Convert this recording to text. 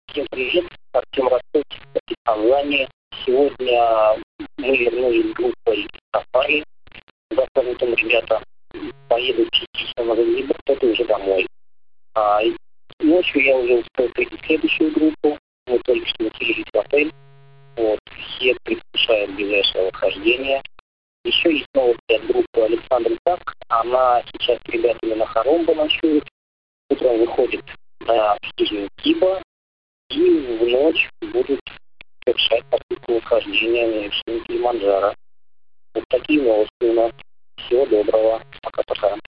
Всем привет, Артем Ростов, из Казани. Сегодня мы вернулись с группой сафари. Завтра утром ребята поедут частично на Занзибар, кто-то уже домой. Ночью я уже успел прийти в следующую группу. Мы только что заселились в отель. Вот. Все предвкушают ближайшее восхождение. Еще есть новости от группы Александр Так. Она сейчас с ребятами на Харомбо ночует. Утром выходит на студию Киба. И в ночь будут совершать попытку восхождения на вершину Килиманджаро. Вот такие новости у нас. Всего доброго. Пока-пока.